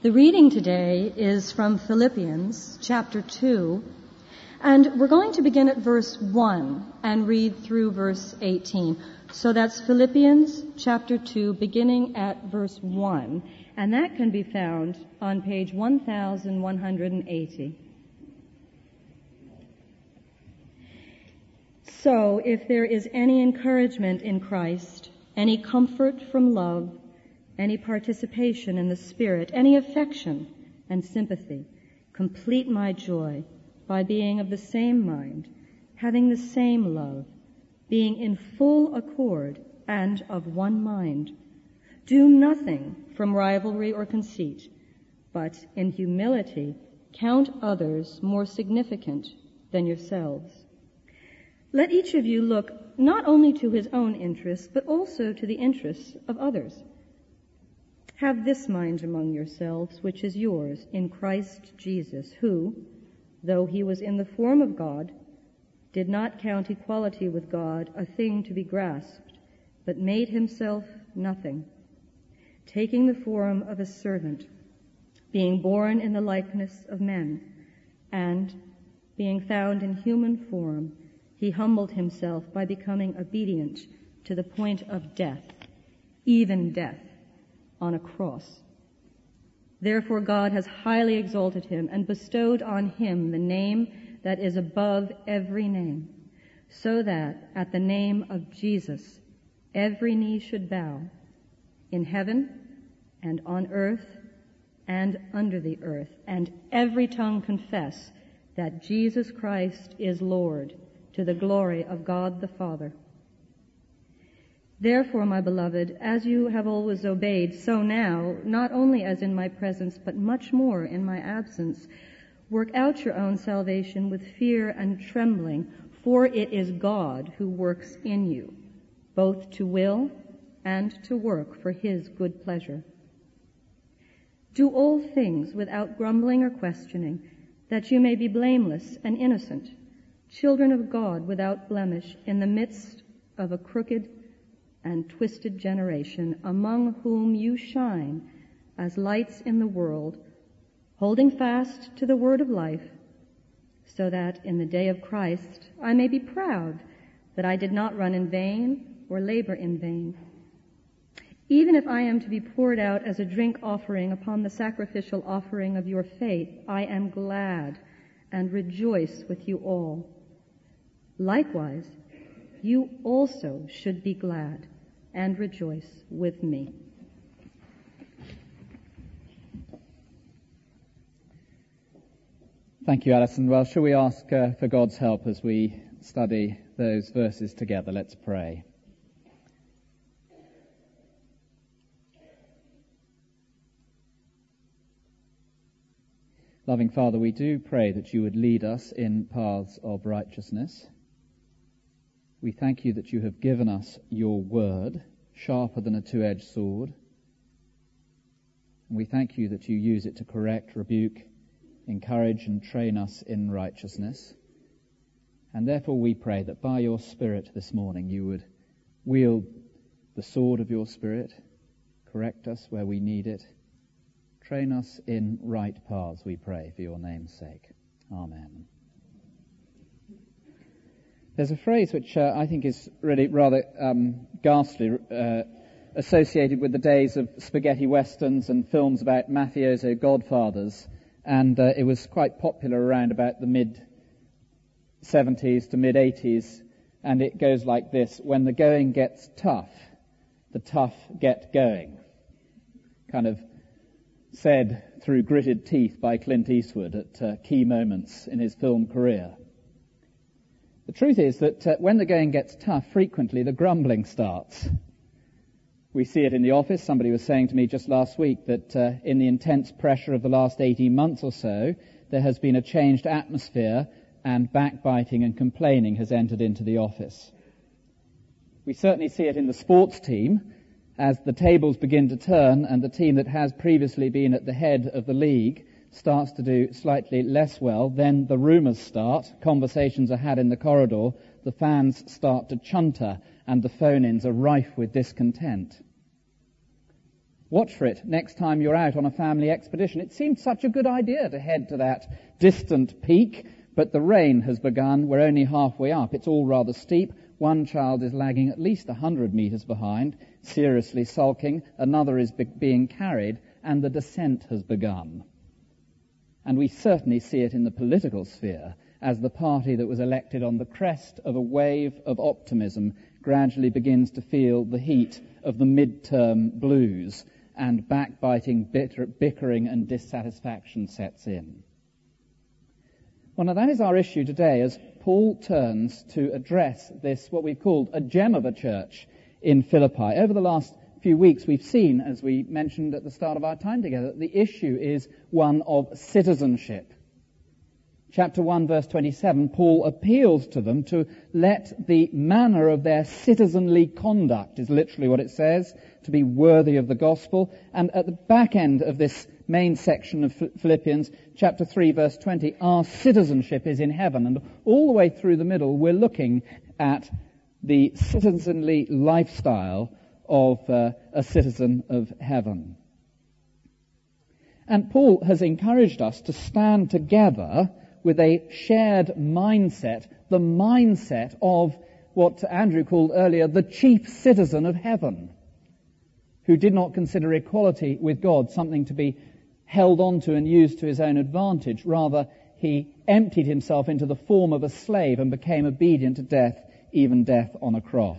The reading today is from Philippians chapter 2, and we're going to begin at verse 1 and read through verse 18. So that's Philippians chapter 2, beginning at verse 1, and that can be found on page 1180. So, if there is any encouragement in Christ, any comfort from love, any participation in the Spirit, any affection and sympathy, complete my joy by being of the same mind, having the same love, being in full accord and of one mind. Do nothing from rivalry or conceit, but in humility count others more significant than yourselves. Let each of you look not only to his own interests, but also to the interests of others. Have this mind among yourselves, which is yours in Christ Jesus, who, though he was in the form of God, did not count equality with God a thing to be grasped, but made himself nothing, taking the form of a servant, being born in the likeness of men, and, being found in human form, he humbled himself by becoming obedient to the point of death, even death on a cross. Therefore God has highly exalted him and bestowed on him the name that is above every name, so that at the name of Jesus every knee should bow, in heaven and on earth and under the earth, and every tongue confess that Jesus Christ is Lord, to the glory of God the Father. Therefore, my beloved, as you have always obeyed, so now, not only as in my presence, but much more in my absence, work out your own salvation with fear and trembling, for it is God who works in you, both to will and to work for his good pleasure. Do all things without grumbling or questioning, that you may be blameless and innocent, children of God without blemish, in the midst of a crooked and twisted generation, among whom you shine as lights in the world, holding fast to the word of life, so that in the day of Christ I may be proud that I did not run in vain or labor in vain. Even if I am to be poured out as a drink offering upon the sacrificial offering of your faith, I am glad and rejoice with you all. Likewise, you also should be glad and rejoice with me. Thank you, Alison. Well, shall we ask for God's help as we study those verses together? Let's pray. Loving Father, we do pray that you would lead us in paths of righteousness. We thank you that you have given us your word, sharper than a two-edged sword. And we thank you that you use it to correct, rebuke, encourage and train us in righteousness. And therefore we pray that by your Spirit this morning you would wield the sword of your Spirit, correct us where we need it, train us in right paths, we pray, for your name's sake. Amen. There's a phrase which I think is really rather ghastly, associated with the days of spaghetti westerns and films about mafioso godfathers, and it was quite popular around about the mid-70s to mid-80s, and it goes like this: when the going gets tough, the tough get going. Kind of said through gritted teeth by Clint Eastwood at key moments in his film career. The truth is that when the going gets tough, frequently the grumbling starts. We see it in the office. Somebody was saying to me just last week that in the intense pressure of the last 18 months or so, there has been a changed atmosphere and backbiting and complaining has entered into the office. We certainly see it in the sports team as the tables begin to turn and the team that has previously been at the head of the league starts to do slightly less well. Then the rumours start, conversations are had in the corridor, the fans start to chunter, and the phone-ins are rife with discontent. Watch for it next time you're out on a family expedition. It seemed such a good idea to head to that distant peak, but the rain has begun. We're only halfway up. It's all rather steep. One child is lagging at least 100 meters behind, seriously sulking. Another is being carried, and the descent has begun. And we certainly see it in the political sphere, as the party that was elected on the crest of a wave of optimism gradually begins to feel the heat of the midterm blues, and backbiting, bickering and dissatisfaction sets in. Well, now that is our issue today as Paul turns to address this, what we've called a gem of a church in Philippi. Over the last few weeks we've seen, as we mentioned at the start of our time together, that the issue is one of citizenship. Chapter 1, verse 27, Paul appeals to them to let the manner of their citizenly conduct, is literally what it says, to be worthy of the gospel. And at the back end of this main section of Philippians, chapter 3, verse 20, our citizenship is in heaven. And all the way through the middle, we're looking at the citizenly lifestyle of a citizen of heaven. And Paul has encouraged us to stand together with a shared mindset, the mindset of what Andrew called earlier the chief citizen of heaven, who did not consider equality with God something to be held on to and used to his own advantage. Rather, he emptied himself into the form of a slave and became obedient to death, even death on a cross.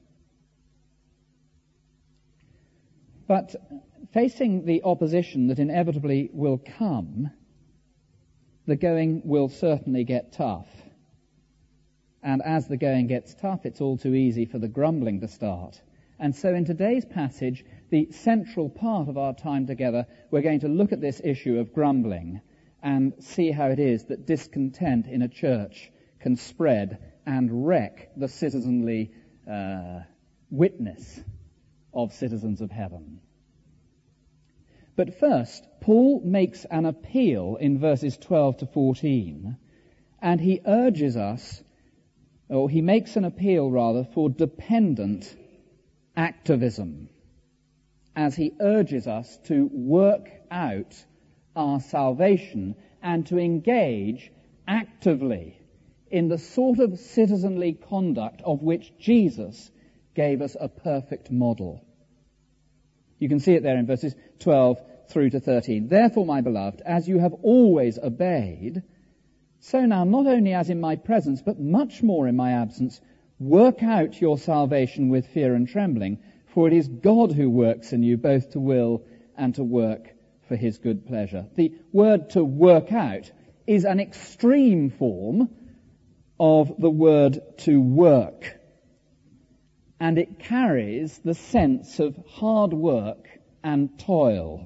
But facing the opposition that inevitably will come, the going will certainly get tough. And as the going gets tough, it's all too easy for the grumbling to start. And so in today's passage, the central part of our time together, we're going to look at this issue of grumbling and see how it is that discontent in a church can spread and wreck the citizenly witness of citizens of heaven. But first, Paul makes an appeal in verses 12 to 14, and he urges us, or he makes an appeal rather, for dependent activism, as he urges us to work out our salvation and to engage actively in the sort of citizenly conduct of which Jesus gave us a perfect model. You can see it there in verses 12 through to 13. Therefore, my beloved, as you have always obeyed, so now, not only as in my presence, but much more in my absence, work out your salvation with fear and trembling, for it is God who works in you both to will and to work for his good pleasure. The word to work out is an extreme form of the word to work, and it carries the sense of hard work and toil.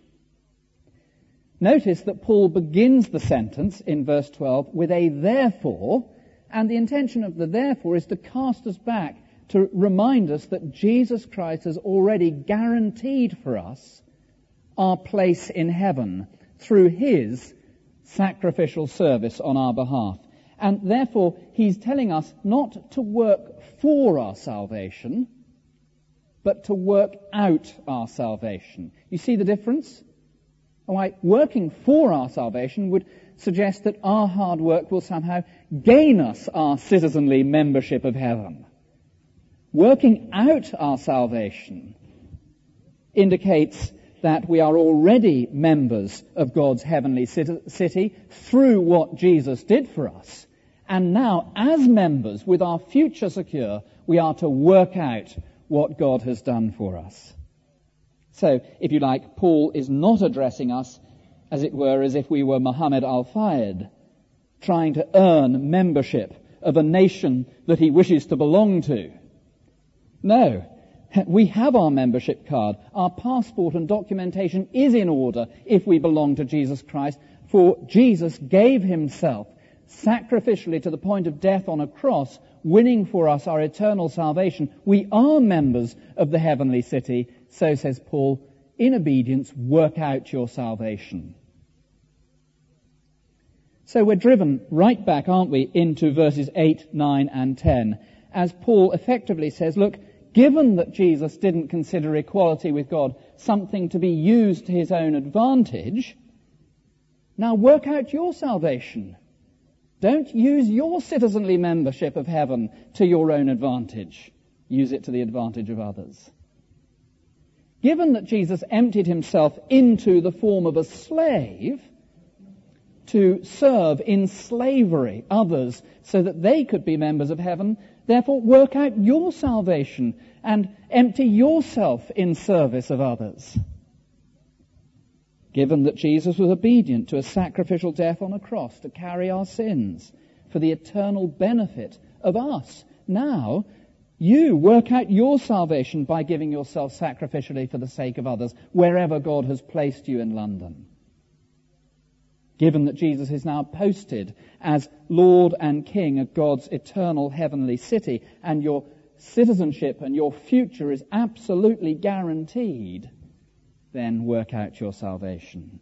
Notice that Paul begins the sentence in verse 12 with a therefore, and the intention of the therefore is to cast us back, to remind us that Jesus Christ has already guaranteed for us our place in heaven through his sacrificial service on our behalf. And therefore, he's telling us not to work for our salvation, but to work out our salvation. You see the difference? Why, working for our salvation would suggest that our hard work will somehow gain us our citizenly membership of heaven. Working out our salvation indicates that we are already members of God's heavenly city through what Jesus did for us. And now, as members, with our future secure, we are to work out what God has done for us. So, if you like, Paul is not addressing us, as it were, as if we were Muhammad al-Fayed, trying to earn membership of a nation that he wishes to belong to. No, we have our membership card. Our passport and documentation is in order if we belong to Jesus Christ, for Jesus gave himself sacrificially to the point of death on a cross, winning for us our eternal salvation. We are members of the heavenly city. So says Paul, in obedience, work out your salvation. So we're driven right back, aren't we, into verses 8, 9 and 10, as Paul effectively says, look, given that Jesus didn't consider equality with God something to be used to his own advantage, now work out your salvation. Don't use your citizenly membership of heaven to your own advantage. Use it to the advantage of others. Given that Jesus emptied himself into the form of a slave to serve in slavery others so that they could be members of heaven, therefore work out your salvation and empty yourself in service of others. Given that Jesus was obedient to a sacrificial death on a cross to carry our sins for the eternal benefit of us, now you work out your salvation by giving yourself sacrificially for the sake of others, wherever God has placed you in London. Given that Jesus is now posted as Lord and King of God's eternal heavenly city, and your citizenship and your future is absolutely guaranteed, then work out your salvation.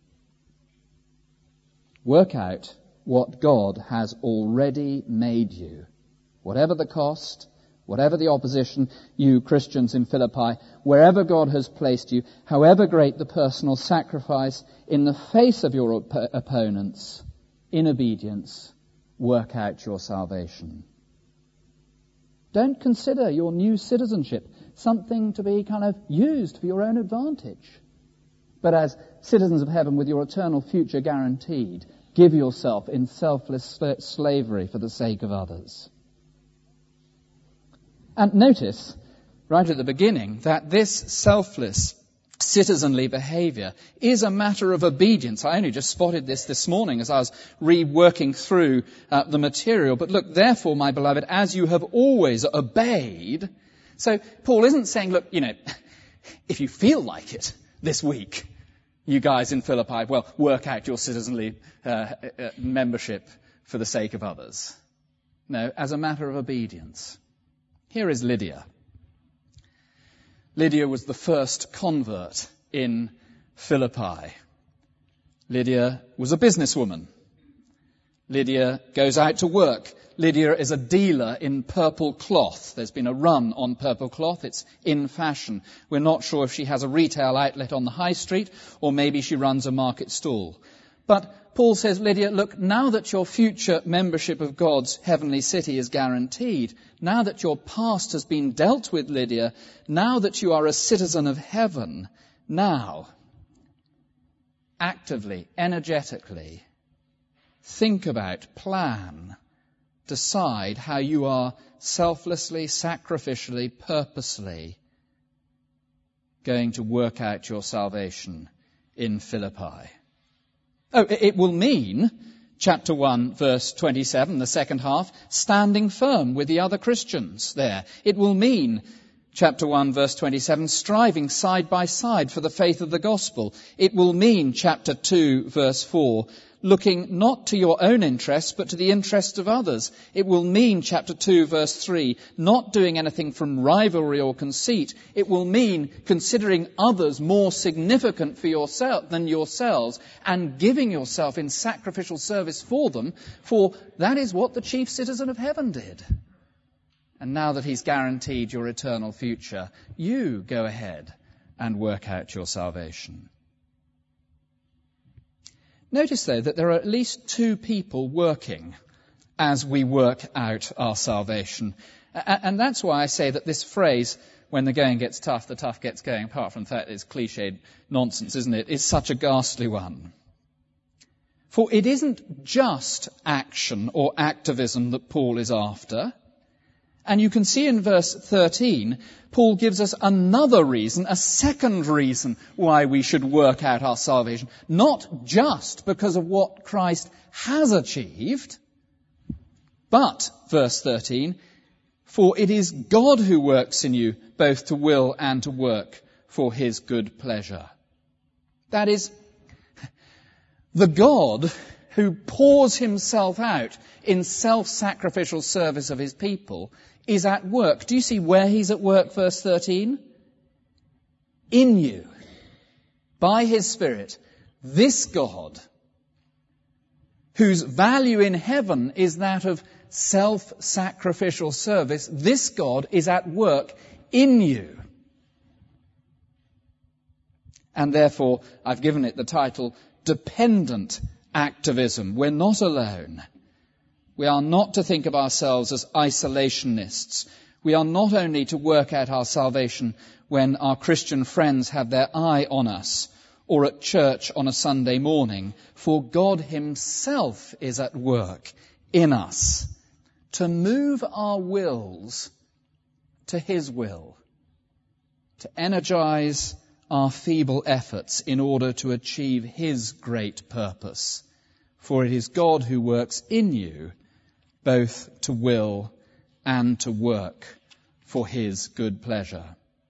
Work out what God has already made you. Whatever the cost, whatever the opposition, you Christians in Philippi, wherever God has placed you, however great the personal sacrifice, in the face of your opponents, in obedience, work out your salvation. Don't consider your new citizenship something to be kind of used for your own advantage. But as citizens of heaven with your eternal future guaranteed, give yourself in selfless slavery for the sake of others. And notice, right at the beginning, that this selfless, citizenly behavior is a matter of obedience. I only just spotted this morning as I was reworking through the material. But look, therefore, my beloved, as you have always obeyed. So Paul isn't saying, look, if you feel like it this week, you guys in Philippi, well, work out your citizenly membership for the sake of others. No, as a matter of obedience. Here is Lydia. Lydia was the first convert in Philippi. Lydia was a businesswoman. Lydia goes out to work. Lydia is a dealer in purple cloth. There's been a run on purple cloth. It's in fashion. We're not sure if she has a retail outlet on the high street or maybe she runs a market stall. But Paul says, Lydia, look, now that your future membership of God's heavenly city is guaranteed, now that your past has been dealt with, Lydia, now that you are a citizen of heaven, now, actively, energetically, think about, plan, decide how you are selflessly, sacrificially, purposely going to work out your salvation in Philippi. Oh, it will mean, chapter 1, verse 27, the second half, standing firm with the other Christians there. It will mean, chapter 1, verse 27, striving side by side for the faith of the gospel. It will mean, chapter 2, verse 4, looking not to your own interests, but to the interests of others. It will mean, chapter 2, verse 3, not doing anything from rivalry or conceit. It will mean considering others more significant for yourself than yourselves and giving yourself in sacrificial service for them, for that is what the chief citizen of heaven did. And now that he's guaranteed your eternal future, you go ahead and work out your salvation. Notice, though, that there are at least two people working as we work out our salvation. And that's why I say that this phrase, when the going gets tough, the tough gets going, apart from the fact that it's cliched nonsense, isn't it, is such a ghastly one. For it isn't just action or activism that Paul is after. And you can see in verse 13, Paul gives us another reason, a second reason why we should work out our salvation. Not just because of what Christ has achieved, but, verse 13, for it is God who works in you both to will and to work for his good pleasure. That is, the God who pours himself out in self-sacrificial service of his people is at work. Do you see where he's at work, verse 13? In you, by his Spirit, this God, whose value in heaven is that of self-sacrificial service, this God is at work in you. And therefore, I've given it the title, Dependent Activism. We're not alone. We are not to think of ourselves as isolationists. We are not only to work out our salvation when our Christian friends have their eye on us or at church on a Sunday morning, for God himself is at work in us to move our wills to his will, to energize our feeble efforts in order to achieve his great purpose. For it is God who works in you both to will and to work for his good pleasure.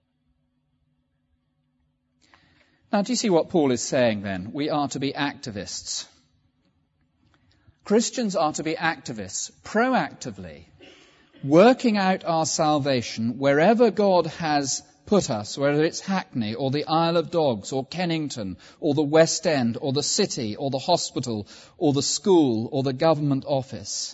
Now, do you see what Paul is saying then? We are to be activists. Christians are to be activists, proactively, working out our salvation wherever God has put us, whether it's Hackney or the Isle of Dogs or Kennington or the West End or the city or the hospital or the school or the government office.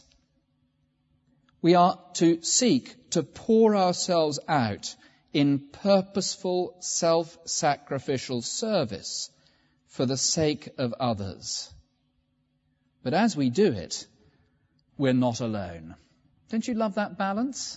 We are to seek to pour ourselves out in purposeful, self-sacrificial service for the sake of others. But as we do it, we're not alone. Don't you love that balance?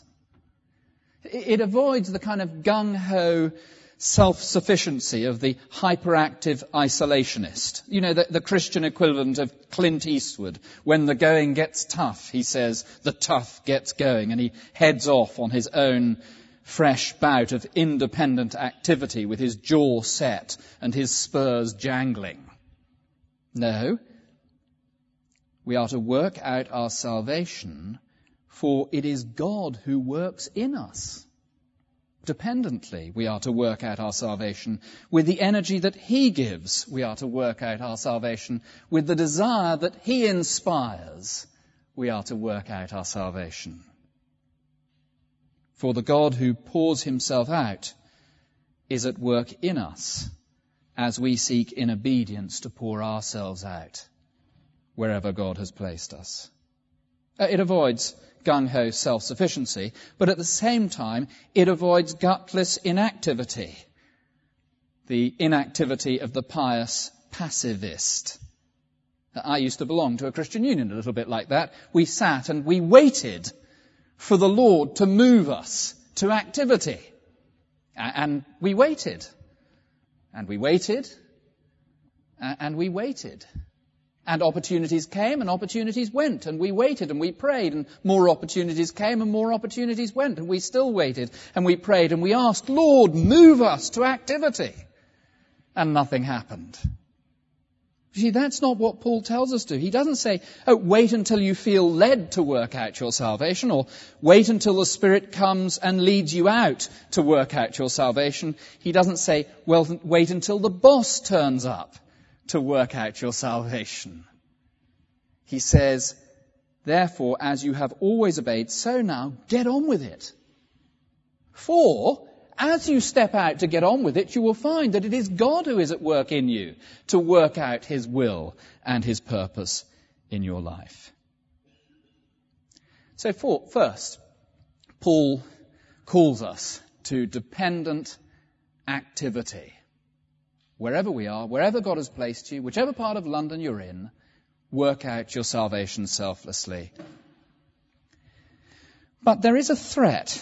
It avoids the kind of gung-ho self-sufficiency of the hyperactive isolationist. You know, the Christian equivalent of Clint Eastwood. When the going gets tough, he says, the tough gets going, and he heads off on his own fresh bout of independent activity with his jaw set and his spurs jangling. No. We are to work out our salvation, for it is God who works in us. Dependently, we are to work out our salvation. With the energy that he gives, we are to work out our salvation. With the desire that he inspires, we are to work out our salvation. For the God who pours himself out is at work in us as we seek in obedience to pour ourselves out wherever God has placed us. It avoids gung-ho self-sufficiency, but at the same time, it avoids gutless inactivity, the inactivity of the pious passivist. I used to belong to a Christian union a little bit like that. We sat and we waited for the Lord to move us to activity. And we waited. And we waited. And we waited. And opportunities came and opportunities went, and we waited and we prayed, and more opportunities came and more opportunities went, and we still waited and we prayed and we asked, Lord, move us to activity. And nothing happened. You see, that's not what Paul tells us to. He doesn't say, wait until you feel led to work out your salvation, or wait until the Spirit comes and leads you out to work out your salvation. He doesn't say, well, wait until the boss turns up to work out your salvation. He says, therefore, as you have always obeyed, so now get on with it. For as you step out to get on with it, you will find that it is God who is at work in you to work out his will and his purpose in your life. So first, Paul calls us to dependent activity. Wherever we are, wherever God has placed you, whichever part of London you're in, work out your salvation selflessly. But there is a threat.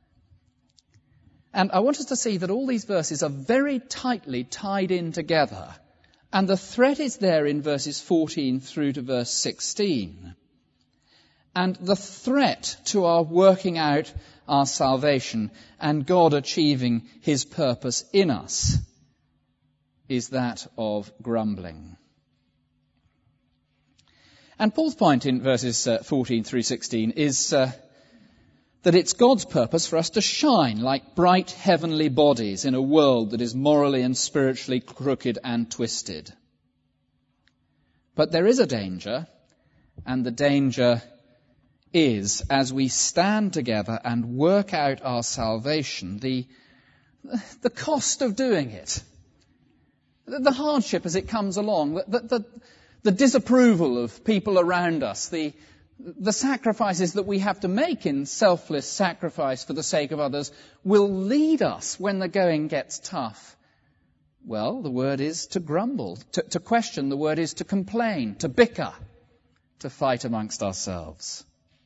And I want us to see that all these verses are very tightly tied in together. And the threat is there in verses 14 through to verse 16. And the threat to our working out our salvation and God achieving his purpose in us is that of grumbling. And Paul's point in verses 14 through 16 is that it's God's purpose for us to shine like bright heavenly bodies in a world that is morally and spiritually crooked and twisted. But there is a danger, and the danger is, as we stand together and work out our salvation, the cost of doing it. The hardship as it comes along, the disapproval of people around us, the The sacrifices that we have to make in selfless sacrifice for the sake of others will lead us when the going gets tough. Well, the word is to grumble, to question. The word is to complain, to bicker, to fight amongst ourselves.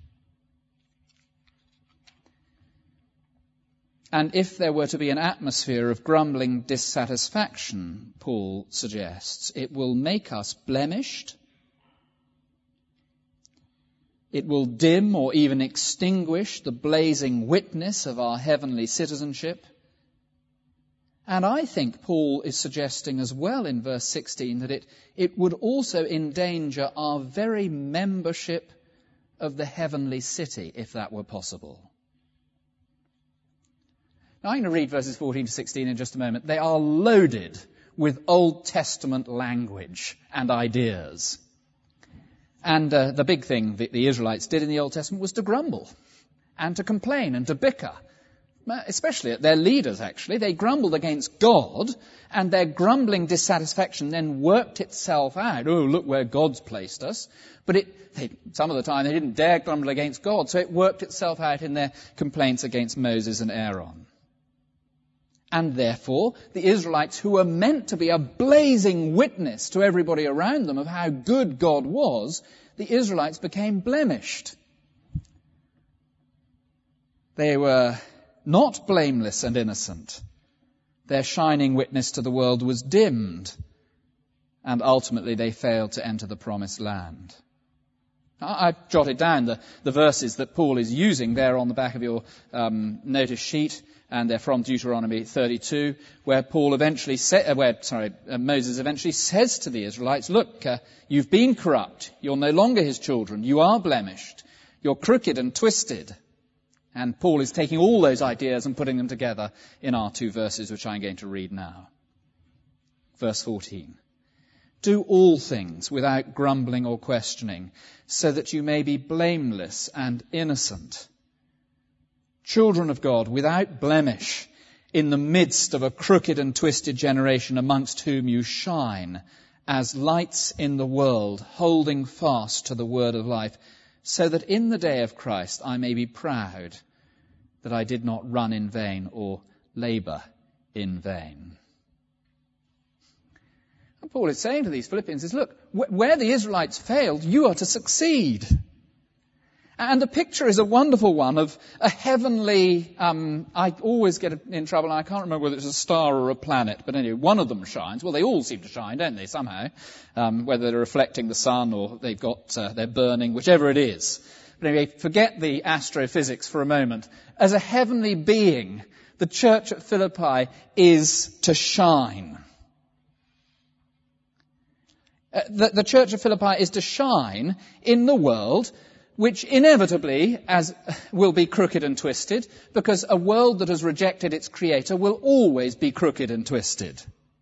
And if there were to be an atmosphere of grumbling dissatisfaction, Paul suggests, it will make us blemished. It will dim or even extinguish the blazing witness of our heavenly citizenship. And I think Paul is suggesting as well in verse 16 that it would also endanger our very membership of the heavenly city, if that were possible. Now I'm going to read verses 14 to 16 in just a moment. They are loaded with Old Testament language and ideas. And the big thing that the Israelites did in the Old Testament was to grumble and to complain and to bicker, especially at their leaders, actually. They grumbled against God, and their grumbling dissatisfaction then worked itself out. Oh, look where God's placed us. But some of the time they didn't dare grumble against God, so it worked itself out in their complaints against Moses and Aaron. And therefore, the Israelites, who were meant to be a blazing witness to everybody around them of how good God was, the Israelites became blemished. They were not blameless and innocent. Their shining witness to the world was dimmed, and ultimately they failed to enter the promised land. I've jotted down the verses that Paul is using there on the back of your notice sheet, and they're from Deuteronomy 32, where Moses eventually says to the Israelites, look, you've been corrupt, you're no longer his children, you are blemished, you're crooked and twisted. And Paul is taking all those ideas and putting them together in our two verses, which I'm going to read now. Verse 14. Do all things without grumbling or questioning, so that you may be blameless and innocent, children of God without blemish, in the midst of a crooked and twisted generation, amongst whom you shine as lights in the world, holding fast to the word of life, so that in the day of Christ I may be proud that I did not run in vain or labour in vain. And Paul is saying to these Philippians is, look, where the Israelites failed, you are to succeed. And the picture is a wonderful one of a heavenly, I always get in trouble, and I can't remember whether it's a star or a planet, but anyway, one of them shines. Well, they all seem to shine, don't they, somehow, whether they're reflecting the sun or they're burning, whichever it is. But anyway, forget the astrophysics for a moment. As a heavenly being, the church at Philippi is to shine. The church of Philippi is to shine in the world, which inevitably will be crooked and twisted, because a world that has rejected its creator will always be crooked and twisted.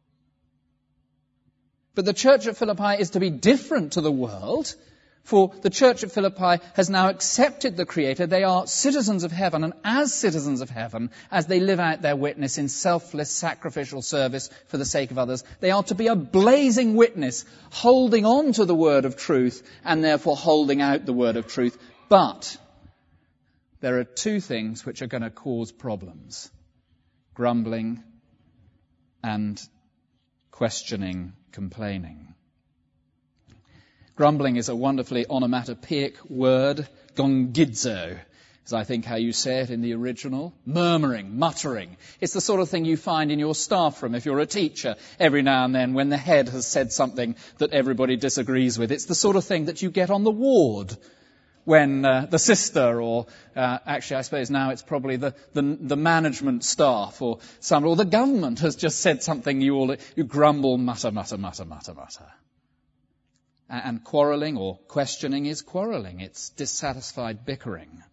But the church at Philippi is to be different to the world, for the church at Philippi has now accepted the creator. They are citizens of heaven, and as citizens of heaven, as they live out their witness in selfless sacrificial service for the sake of others, they are to be a blazing witness, holding on to the word of truth and therefore holding out the word of truth. But there are two things which are going to cause problems: grumbling and questioning, complaining. Grumbling is a wonderfully onomatopoeic word, gongidzo, is I think how you say it in the original. Murmuring, muttering. It's the sort of thing you find in your staff room if you're a teacher every now and then when the head has said something that everybody disagrees with. It's the sort of thing that you get on the ward when the sister or, actually I suppose now it's probably the management staff or the government has just said something, you grumble, mutter, mutter, mutter, mutter, mutter. And quarrelling or questioning is quarrelling. It's dissatisfied bickering.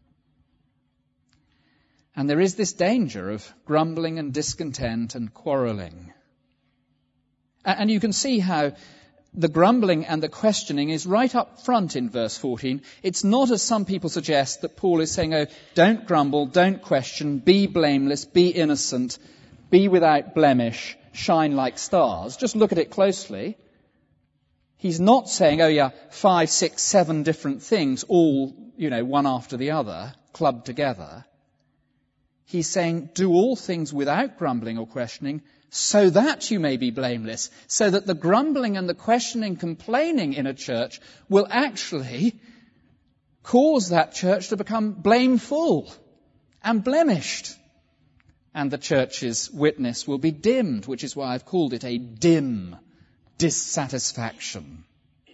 And there is this danger of grumbling and discontent and quarrelling. And you can see how the grumbling and the questioning is right up front in verse 14. It's not, as some people suggest, that Paul is saying, oh, don't grumble, don't question, be blameless, be innocent, be without blemish, shine like stars. Just look at it closely. He's not saying, 5, 6, 7 different things, all, one after the other, clubbed together. He's saying, do all things without grumbling or questioning, so that you may be blameless, so that the grumbling and the questioning, complaining in a church will actually cause that church to become blameful and blemished. And the church's witness will be dimmed, which is why I've called it a dim dissatisfaction.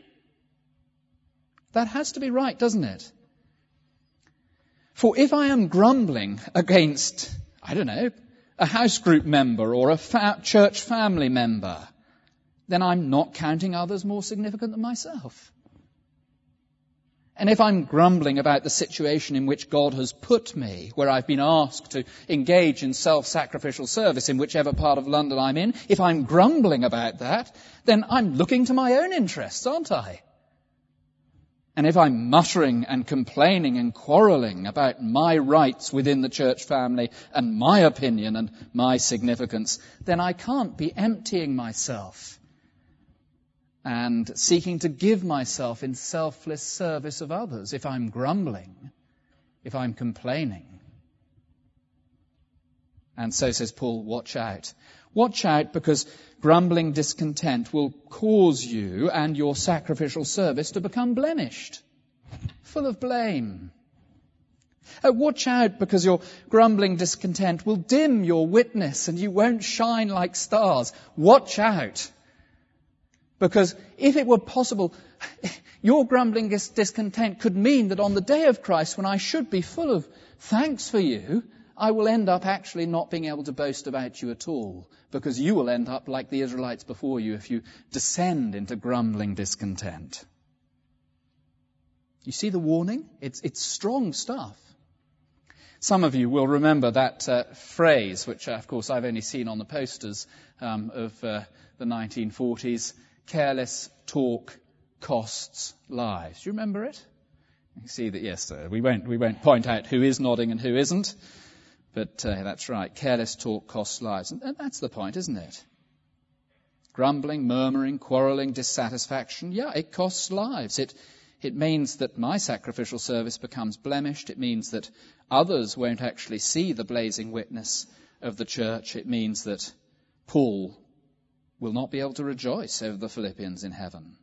That has to be right, doesn't it? For if I am grumbling against, a house group member or a church family member, then I'm not counting others more significant than myself. And if I'm grumbling about the situation in which God has put me, where I've been asked to engage in self-sacrificial service in whichever part of London I'm in, if I'm grumbling about that, then I'm looking to my own interests, aren't I? And if I'm muttering and complaining and quarrelling about my rights within the church family and my opinion and my significance, then I can't be emptying myself and seeking to give myself in selfless service of others if I'm grumbling, if I'm complaining. And so says Paul, watch out. Watch out, because grumbling discontent will cause you and your sacrificial service to become blemished, full of blame. Watch out, because your grumbling discontent will dim your witness and you won't shine like stars. Watch out. Because if it were possible, your grumbling discontent could mean that on the day of Christ, when I should be full of thanks for you, I will end up actually not being able to boast about you at all, because you will end up like the Israelites before you if you descend into grumbling discontent. You see the warning? It's strong stuff. Some of you will remember that phrase, which of course I've only seen on the posters of the 1940s, careless talk costs lives. Do you remember it? You can see that, yes, we won't point out who is nodding and who isn't, but that's right. Careless talk costs lives. And that's the point, isn't it? Grumbling, murmuring, quarrelling, dissatisfaction, it costs lives. It means that my sacrificial service becomes blemished. It means that others won't actually see the blazing witness of the church. It means that Paul will not be able to rejoice over the Philippians in heaven.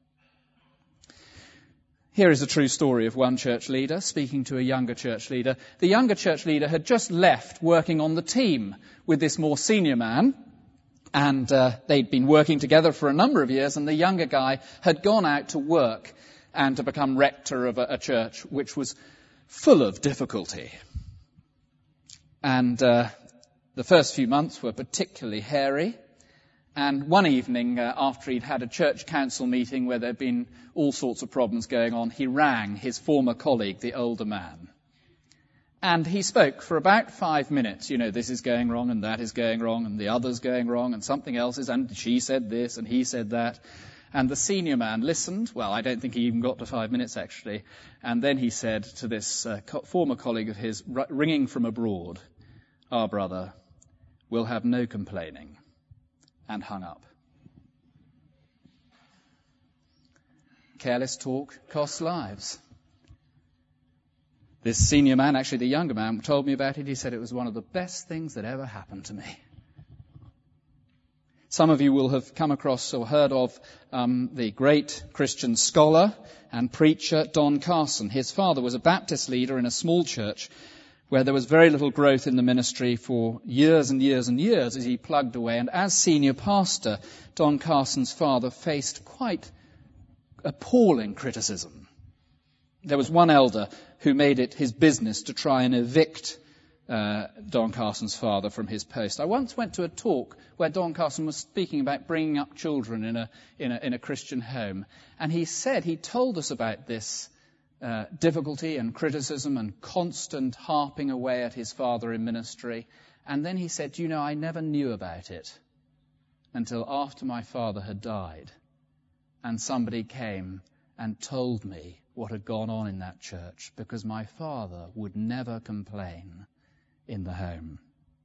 Here is a true story of one church leader speaking to a younger church leader. The younger church leader had just left working on the team with this more senior man, and they'd been working together for a number of years, and the younger guy had gone out to work and to become rector of a church which was full of difficulty. And the first few months were particularly hairy. And one evening, after he'd had a church council meeting where there'd been all sorts of problems going on, he rang his former colleague, the older man. And he spoke for about 5 minutes. This is going wrong and that is going wrong and the other's going wrong and something else is, and she said this and he said that. And the senior man listened. Well, I don't think he even got to 5 minutes, actually. And then he said to this former colleague of his, ringing from abroad, "Our brother will have no complaining," and hung up. Careless talk costs lives. This senior man, actually the younger man, told me about it. He said it was one of the best things that ever happened to me. Some of you will have come across or heard of the great Christian scholar and preacher Don Carson. His father was a Baptist leader in a small church where there was very little growth in the ministry for years and years and years as he plugged away. And as senior pastor, Don Carson's father faced quite appalling criticism. There was one elder who made it his business to try and evict Don Carson's father from his post. I once went to a talk where Don Carson was speaking about bringing up children in a Christian home, and he told us about this difficulty and criticism and constant harping away at his father in ministry. And then he said, I never knew about it until after my father had died, and somebody came and told me what had gone on in that church, because my father would never complain in the home.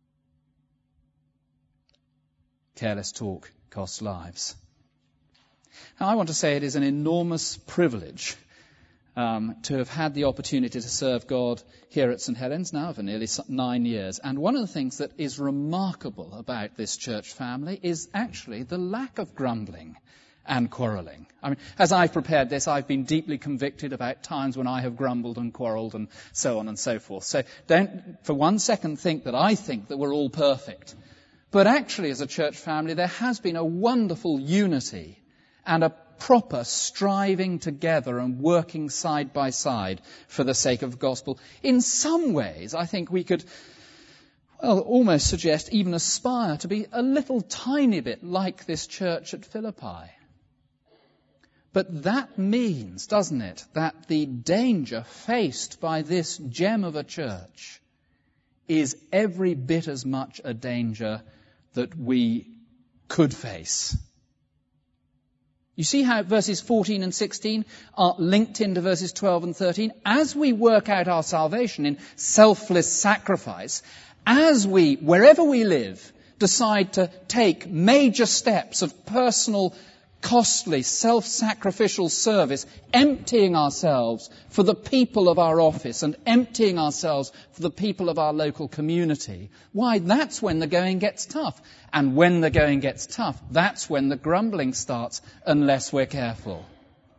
Careless talk costs lives. Now, I want to say it is an enormous privilege to have had the opportunity to serve God here at St. Helens now for nearly 9 years. And one of the things that is remarkable about this church family is actually the lack of grumbling and quarrelling. I mean, as I've prepared this, I've been deeply convicted about times when I have grumbled and quarrelled and so on and so forth. So don't for one second think that I think that we're all perfect. But actually, as a church family, there has been a wonderful unity and a proper striving together and working side by side for the sake of the gospel. In some ways, I think we could, almost suggest, even aspire to be a little tiny bit like this church at Philippi. But that means, doesn't it, that the danger faced by this gem of a church is every bit as much a danger that we could face. You see how verses 14 and 16 are linked into verses 12 and 13? As we work out our salvation in selfless sacrifice, as we, wherever we live, decide to take major steps of personal, costly, self-sacrificial service, emptying ourselves for the people of our office and emptying ourselves for the people of our local community, why, that's when the going gets tough. And when the going gets tough, that's when the grumbling starts, unless we're careful.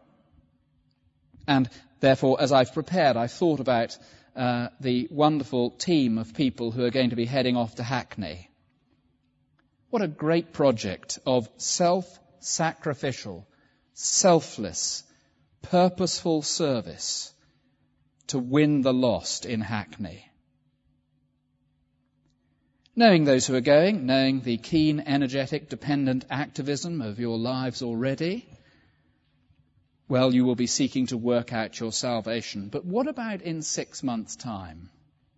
And therefore, as I've prepared, I've thought about the wonderful team of people who are going to be heading off to Hackney. What a great project of self-sacrificial, selfless, purposeful service to win the lost in Hackney. Knowing those who are going, knowing the keen, energetic, dependent activism of your lives already, well, you will be seeking to work out your salvation. But what about in 6 months' time?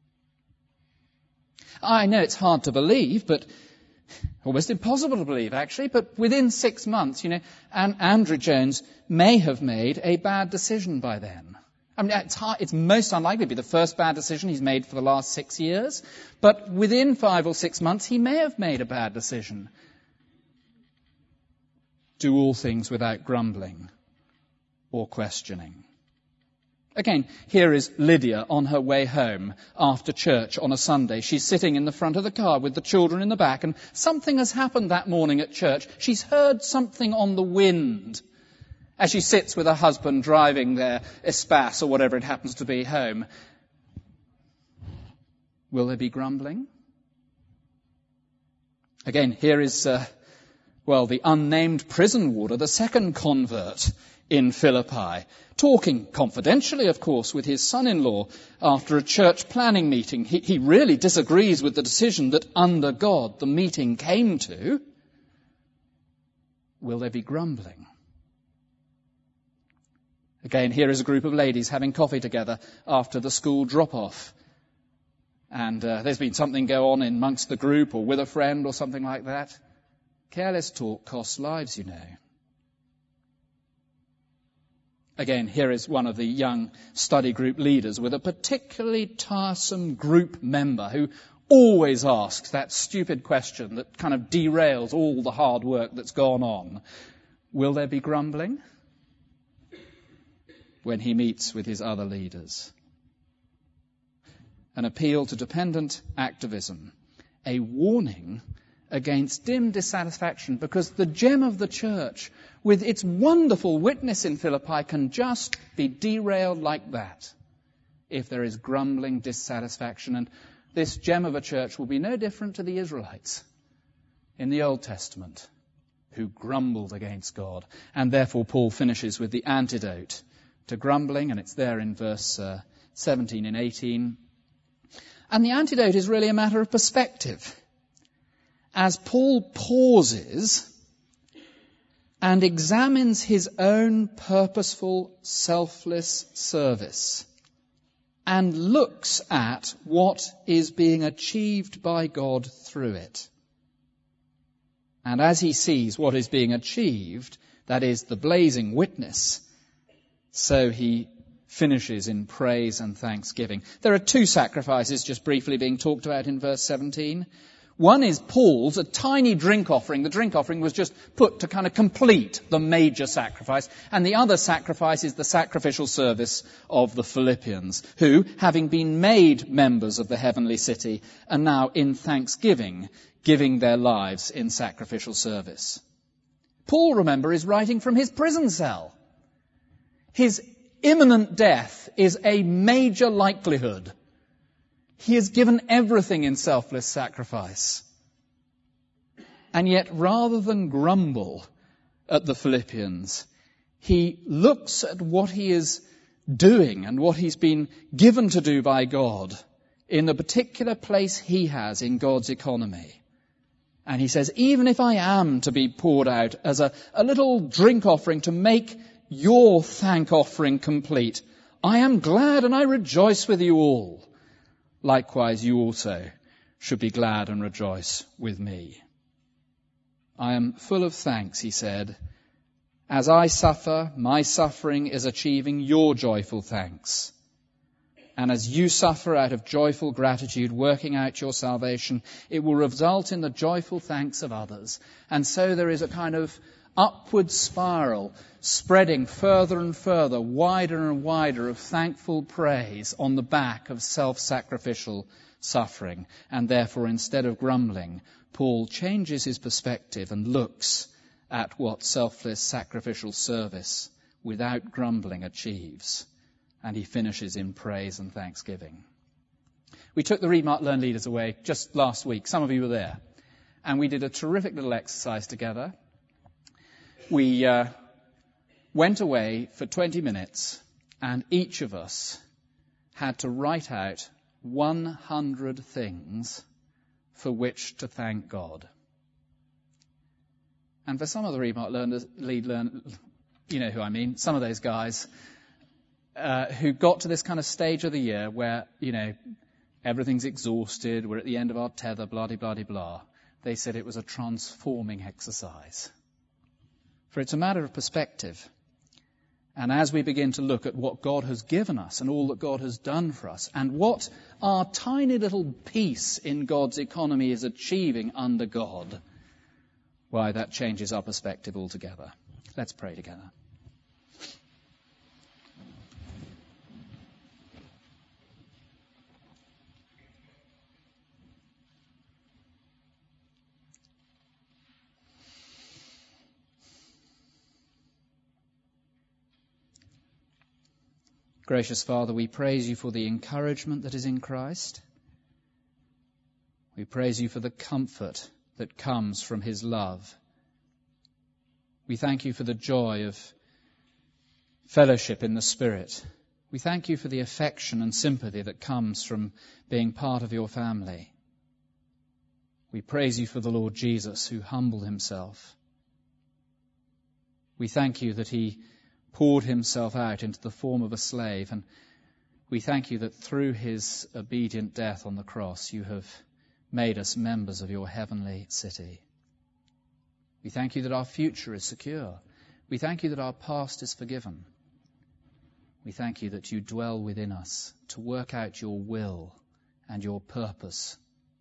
I know it's hard to believe, but almost impossible to believe, actually, but within 6 months, Andrew Jones may have made a bad decision by then. I mean, it's most unlikely to be the first bad decision he's made for the last 6 years, but within 5 or 6 months, he may have made a bad decision. Do all things without grumbling or questioning. Again, here is Lydia on her way home after church on a Sunday. She's sitting in the front of the car with the children in the back, and something has happened that morning at church. She's heard something on the wind as she sits with her husband driving their Espace or whatever it happens to be home. Will there be grumbling? Again, here is, the unnamed prison warder, the second convert in Philippi, talking confidentially, of course, with his son-in-law after a church planning meeting. He really disagrees with the decision that under God the meeting came to. Will there be grumbling? Again, here is a group of ladies having coffee together after the school drop-off. And there's been something go on amongst the group or with a friend or something like that. Careless talk costs lives, you know. Again, here is one of the young study group leaders with a particularly tiresome group member who always asks that stupid question that kind of derails all the hard work that's gone on. Will there be grumbling when he meets with his other leaders? An appeal to dependent activism, a warning against dim dissatisfaction, because the gem of the church, with its wonderful witness in Philippi, can just be derailed like that if there is grumbling, dissatisfaction. And this gem of a church will be no different to the Israelites in the Old Testament, who grumbled against God. And therefore Paul finishes with the antidote to grumbling, and it's there in verse 17 and 18. And the antidote is really a matter of perspective. As Paul pauses and examines his own purposeful, selfless service and looks at what is being achieved by God through it. And as he sees what is being achieved, that is the blazing witness, so he finishes in praise and thanksgiving. There are two sacrifices just briefly being talked about in verse 17. One is Paul's, a tiny drink offering. The drink offering was just put to kind of complete the major sacrifice. And the other sacrifice is the sacrificial service of the Philippians, who, having been made members of the heavenly city, are now in thanksgiving, giving their lives in sacrificial service. Paul, remember, is writing from his prison cell. His imminent death is a major likelihood. He has given everything in selfless sacrifice. And yet, rather than grumble at the Philippians, he looks at what he is doing and what he's been given to do by God in the particular place he has in God's economy. And he says, even if I am to be poured out as a little drink offering to make your thank offering complete, I am glad and I rejoice with you all. Likewise, you also should be glad and rejoice with me. I am full of thanks, he said. As I suffer, my suffering is achieving your joyful thanks. And as you suffer out of joyful gratitude, working out your salvation, it will result in the joyful thanks of others. And so there is a kind of upward spiral, spreading further and further, wider and wider, of thankful praise on the back of self-sacrificial suffering. And therefore, instead of grumbling, Paul changes his perspective and looks at what selfless sacrificial service without grumbling achieves. And he finishes in praise and thanksgiving. We took the Read, Mark, Learn leaders away just last week. Some of you were there. And we did a terrific little exercise together. We went away for 20 minutes, and each of us had to write out 100 things for which to thank God. And for some of the Read, Mark, Learn, you know who I mean, some of those guys who got to this kind of stage of the year where, you know, everything's exhausted, we're at the end of our tether, blah-de-blah-de-blah. They said it was a transforming exercise. For it's a matter of perspective. And as we begin to look at what God has given us and all that God has done for us and what our tiny little piece in God's economy is achieving under God, why, that changes our perspective altogether. Let's pray together. Gracious Father, we praise you for the encouragement that is in Christ. We praise you for the comfort that comes from his love. We thank you for the joy of fellowship in the Spirit. We thank you for the affection and sympathy that comes from being part of your family. We praise you for the Lord Jesus, who humbled himself. We thank you that he poured himself out into the form of a slave, and we thank you that through his obedient death on the cross you have made us members of your heavenly city. We thank you that our future is secure. We thank you that our past is forgiven. We thank you that you dwell within us to work out your will and your purpose.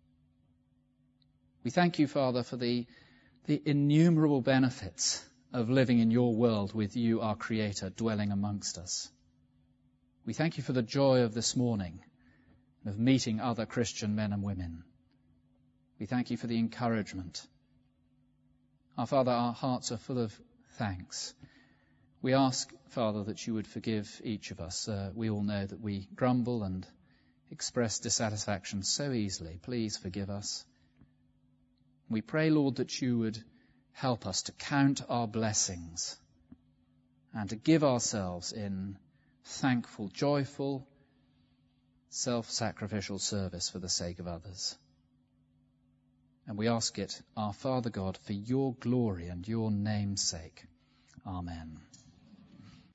We thank you, Father, for the innumerable benefits of living in your world with you, our Creator, dwelling amongst us. We thank you for the joy of this morning, of meeting other Christian men and women. We thank you for the encouragement. Our Father, our hearts are full of thanks. We ask, Father, that you would forgive each of us. We all know that we grumble and express dissatisfaction so easily. Please forgive us. We pray, Lord, that you would help us to count our blessings and to give ourselves in thankful, joyful, self-sacrificial service for the sake of others. And we ask it, our Father God, for your glory and your name's sake. Amen.